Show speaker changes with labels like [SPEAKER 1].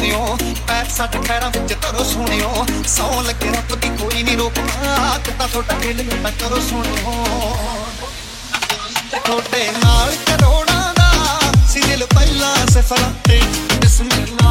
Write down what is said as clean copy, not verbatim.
[SPEAKER 1] ਸੋਹਣਿਓ ਪੈਰ ਸੱਟ ਪੈਰਾਂ ਵਿੱਚ ਤਰੋ ਸੋਹਣਿਓ ਸੌ ਲੱਗੇ ਰੱਬ ਦੀ ਕੋਈ ਨਹੀਂ ਰੋਕਦਾ ਕਿਤਾ ਤੁਹਾਡਾ ਦਿਲ ਨੂੰ ਮੈਂ ਕਰੋ ਸੋਹਣਿਓ ਤੁਹਾਡੇ ਨਾਲ ਕਰੋੜਾਂ ਦਾ ਸੀ ਦਿਲ ਪਹਿਲਾਂ ਸਿਫਰਾਂ ਤੇ ਬਿਸਮਿਲ੍ਲਾ